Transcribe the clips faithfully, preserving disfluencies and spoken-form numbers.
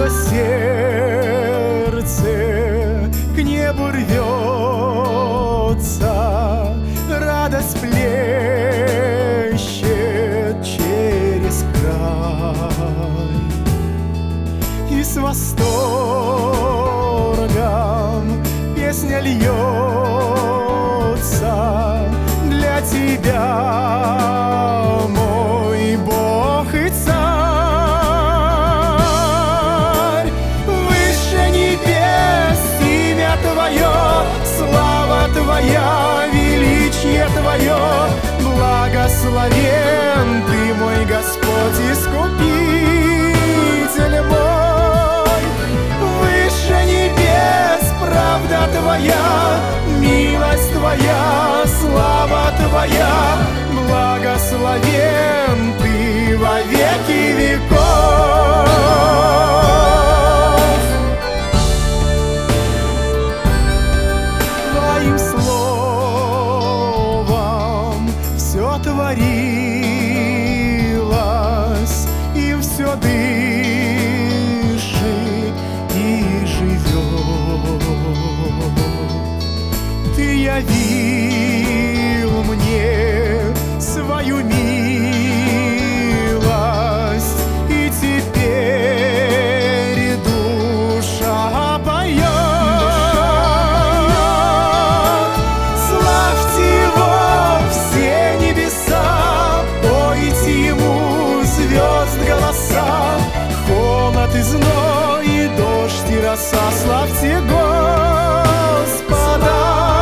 мое сердце к небу рвется, радость плещет через край, и с восторгом песня льется для тебя, мой Бог и Царь. Выше небес имя Твое, слава Твоя, величие Твое, благословен Ты, мой Господь, Искупитель мой. Выше небес правда Твоя, милость Твоя, слава Твоя, благословен Ты во веки веков. Твоим словом все творилось, им все дышит и живет. Ты явил мне свою милость, и теперь душа поет. Славьте Его все небеса, пойте Ему звезд голоса, холод и зной, и дождь и роса. Славьте Господа,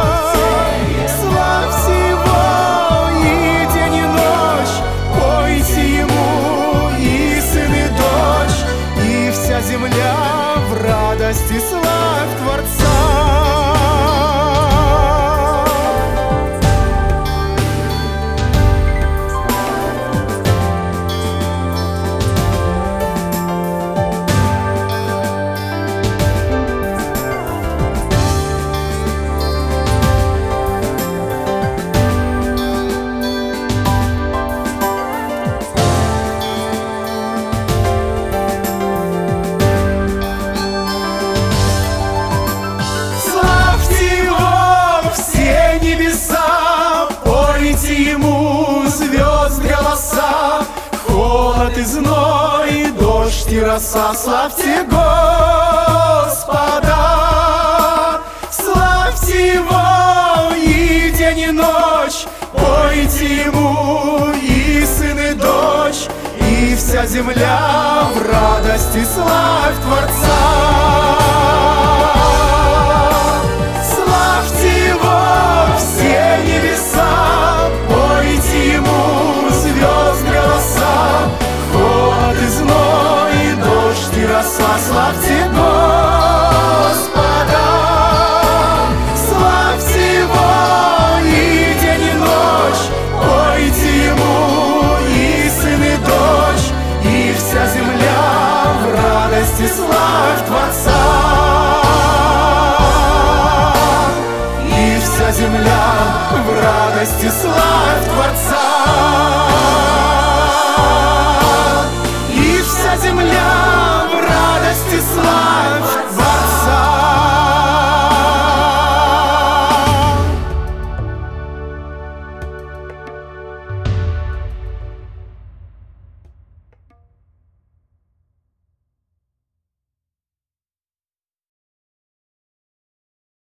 славьте Его и день и ночь, пойте Ему и сын и дочь, и вся земля в радости славь Творца. Ему звезд голоса, холод и зной, дождь и роса. Славьте Господа, славьте Его и день и ночь, пойте Ему и сын и дочь, и вся земля в радости славь Творца. Славьте Его все небеса, пойте Ему звезд голоса, холод и зной, дождь и роса. Славьте Господа, славьте Его и день и ночь, пойте Ему и сын и дочь, и вся земля в радости славь Творца.